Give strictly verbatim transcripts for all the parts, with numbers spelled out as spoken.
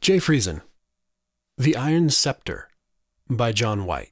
J. Friesen, The Iron Scepter by John White.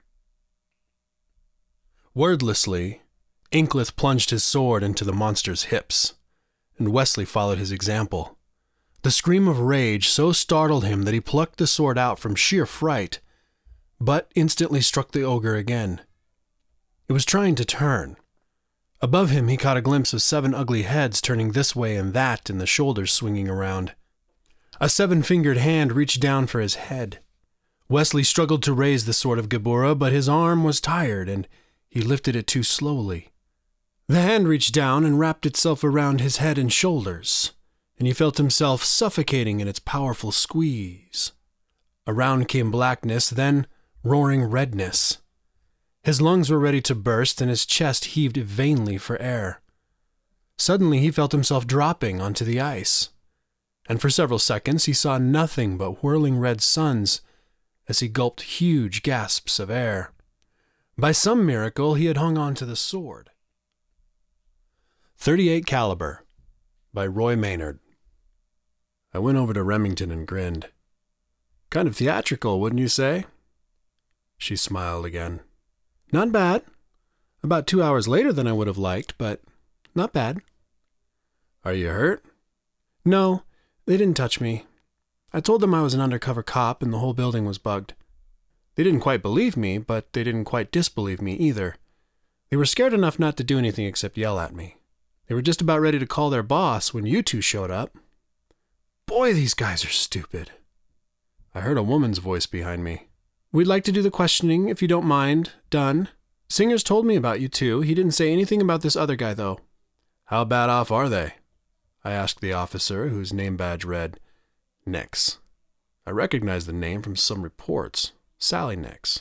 Wordlessly, Inkleth plunged his sword into the monster's hips, and Wesley followed his example. The scream of rage so startled him that he plucked the sword out from sheer fright, but instantly struck the ogre again. It was trying to turn. Above him he caught a glimpse of seven ugly heads turning this way and that, and the shoulders swinging around. A seven-fingered hand reached down for his head. Wesley struggled to raise the sword of Geburah, but his arm was tired, and he lifted it too slowly. The hand reached down and wrapped itself around his head and shoulders, and he felt himself suffocating in its powerful squeeze. Around came blackness, then roaring redness. His lungs were ready to burst, and his chest heaved vainly for air. Suddenly he felt himself dropping onto the ice, and for several seconds he saw nothing but whirling red suns as he gulped huge gasps of air. By some miracle he had hung on to the sword. thirty-eight Caliber by Roy Maynard. I went over to Remington and grinned. Kind of theatrical, wouldn't you say? She smiled again. Not bad. About two hours later than I would have liked, but not bad. Are you hurt? No, they didn't touch me. I told them I was an undercover cop and the whole building was bugged. They didn't quite believe me, but they didn't quite disbelieve me either. They were scared enough not to do anything except yell at me. They were just about ready to call their boss when you two showed up. Boy, these guys are stupid. I heard a woman's voice behind me. We'd like to do the questioning, if you don't mind. Done. Singer's told me about you too. He didn't say anything about this other guy, though. How bad off are they? I asked the officer, whose name badge read Nix. I recognized the name from some reports. Sally Nix.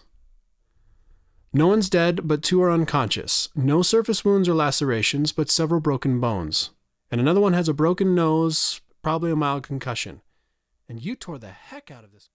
No one's dead, but two are unconscious. No surface wounds or lacerations, but several broken bones. And another one has a broken nose, probably a mild concussion. And you tore the heck out of this.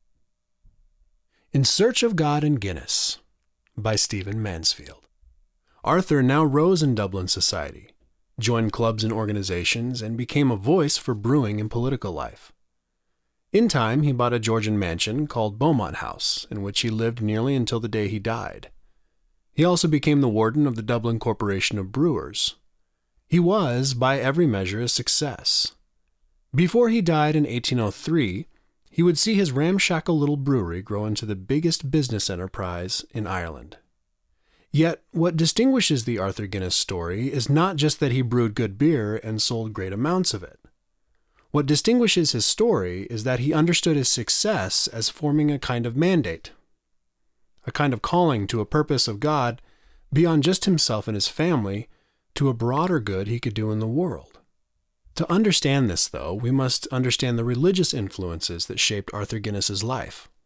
In Search of God and Guinness by Stephen Mansfield. Arthur now rose in Dublin society, joined clubs and organizations, and became a voice for brewing and political life. In time, he bought a Georgian mansion called Beaumont House, in which he lived nearly until the day he died. He also became the warden of the Dublin Corporation of Brewers. He was, by every measure, a success. Before he died in eighteen oh three, he would see his ramshackle little brewery grow into the biggest business enterprise in Ireland. Yet, what distinguishes the Arthur Guinness story is not just that he brewed good beer and sold great amounts of it. What distinguishes his story is that he understood his success as forming a kind of mandate, a kind of calling to a purpose of God beyond just himself and his family, to a broader good he could do in the world. To understand this, though, we must understand the religious influences that shaped Arthur Guinness's life.